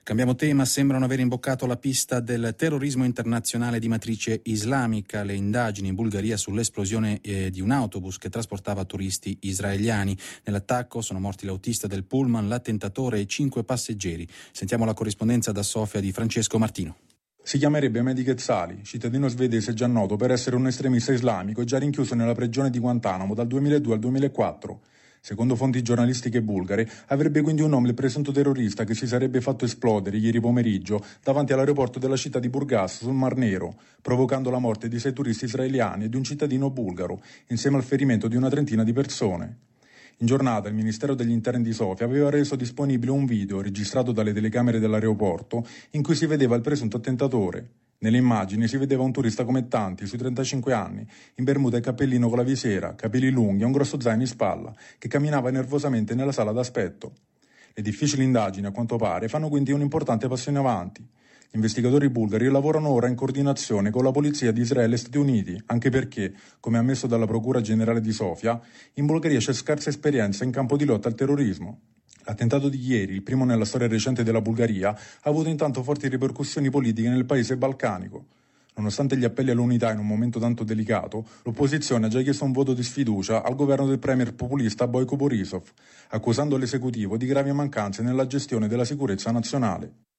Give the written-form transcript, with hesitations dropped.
Cambiamo tema, sembrano aver imboccato la pista del terrorismo internazionale di matrice islamica. Le indagini in Bulgaria sull'esplosione di un autobus che trasportava turisti israeliani. Nell'attacco sono morti l'autista del pullman, l'attentatore e 5 passeggeri. Sentiamo la corrispondenza da Sofia di Francesco Martino. Si chiamerebbe Mehdi Ghezali, cittadino svedese già noto per essere un estremista islamico e già rinchiuso nella prigione di Guantanamo dal 2002 al 2004. Secondo fonti giornalistiche bulgare, avrebbe quindi un nome il presunto terrorista che si sarebbe fatto esplodere ieri pomeriggio davanti all'aeroporto della città di Burgas sul Mar Nero, provocando la morte di 6 turisti israeliani e di un cittadino bulgaro, insieme al ferimento di una trentina di persone. In giornata il Ministero degli Interni di Sofia aveva reso disponibile un video registrato dalle telecamere dell'aeroporto in cui si vedeva il presunto attentatore. Nelle immagini si vedeva un turista come tanti, sui 35 anni, in bermuda e cappellino con la visiera, capelli lunghi e un grosso zaino in spalla, che camminava nervosamente nella sala d'aspetto. Le difficili indagini, a quanto pare, fanno quindi un importante passo in avanti. Gli investigatori bulgari lavorano ora in coordinazione con la polizia di Israele e Stati Uniti, anche perché, come ammesso dalla Procura Generale di Sofia, in Bulgaria c'è scarsa esperienza in campo di lotta al terrorismo. L'attentato di ieri, il primo nella storia recente della Bulgaria, ha avuto intanto forti ripercussioni politiche nel paese balcanico. Nonostante gli appelli all'unità in un momento tanto delicato, l'opposizione ha già chiesto un voto di sfiducia al governo del premier populista Boyko Borisov, accusando l'esecutivo di gravi mancanze nella gestione della sicurezza nazionale.